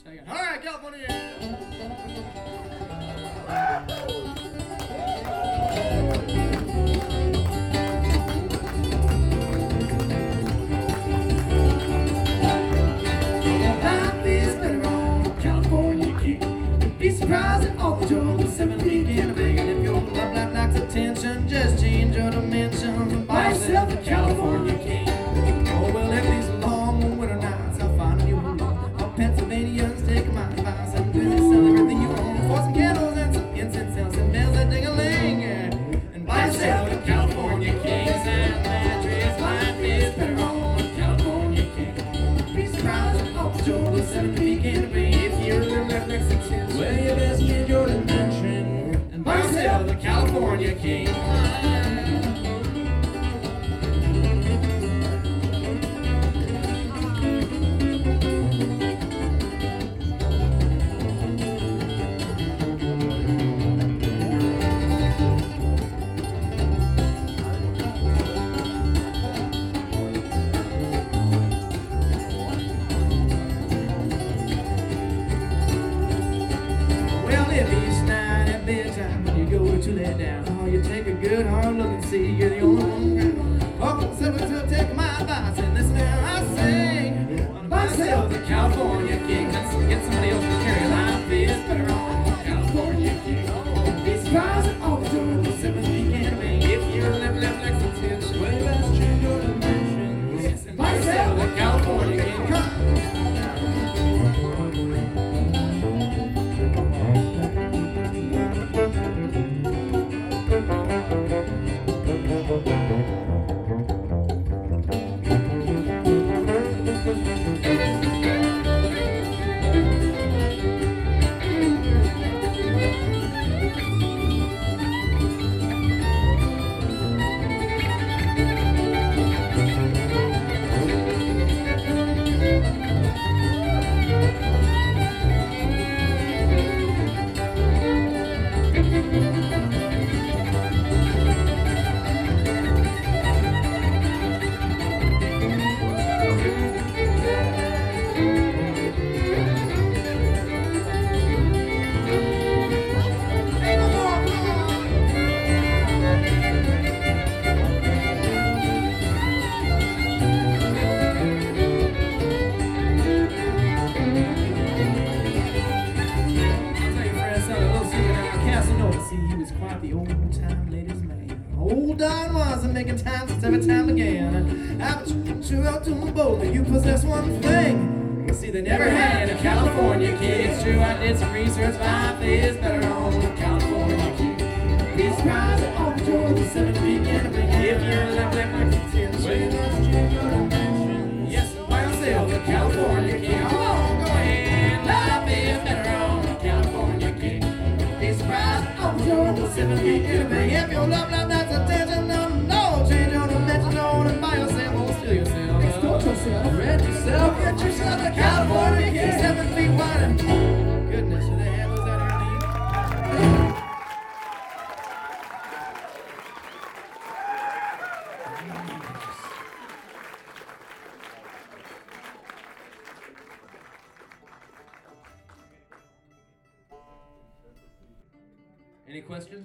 All right, California. Life is better on California King. You'd be surprised at all the joy the 7 week in a big. And if your love life lacks attention, just change your dimension. Buy yourself a California King. Oh, well, if these long winter nights, I'll find a new home. All Pennsylvanians take my advice and really sell everything you own. For some candles and some incense and some bells that ding-a-ling. And buy yourself a California King. And mattress, life is better on California King. Be surprised at all the joy the 7 week in a big. If you're a reflex success, well, you best change your dimension. And buy yourself a California King. To lay down. Oh, you take a good hard look and see you're the only one. Oh, so take my advice and listen to how I sing. Buy yourself the California King. Let's get somebody else to carry life is better on California King. Be surprised at all the joy the 7 week in a big. If you're left like some tips, well, you best change your dimension. Yes, and buy yourself the California King. Come. Every time again, I'm true out to them both. You possess one thing. See, they never had a California King. It's true, I did some research. Life is better on California King. Be surprised at all the joy the 7 week in a big. If you're left like a 10, well, you must change your dimension. Yes, buy yourself a California King. Come on, go ahead. Life is better on California King. Be surprised at all the joy the 7 week in a big. If your love that's attention, no, change your dimension, no, and buy yourself, or steal yourself. Extort yourself, rent yourself, get yourself a California King, 7 feet wide. And goodness, do they have those out here? Any questions?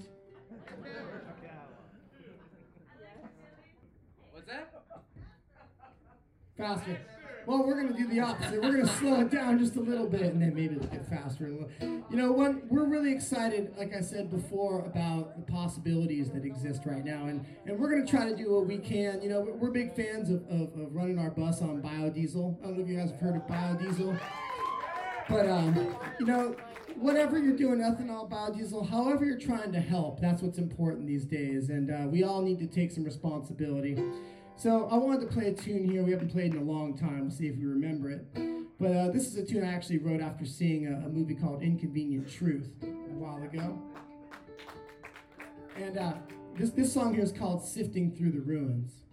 What's that? Faster. Well, we're going to do the opposite. We're going to slow it down just a little bit, and then maybe it'll get faster. You know, we're really excited, like I said before, about the possibilities that exist right now, and we're going to try to do what we can. You know, we're big fans of running our bus on biodiesel. I don't know if you guys have heard of biodiesel, but you know, whatever you're doing, ethanol, biodiesel, however you're trying to help, that's what's important these days, and we all need to take some responsibility. So I wanted to play a tune here we haven't played in a long time. We'll see if we remember it. But this is a tune I actually wrote after seeing a movie called Inconvenient Truth a while ago. And this song here is called Sifting Through the Ruins.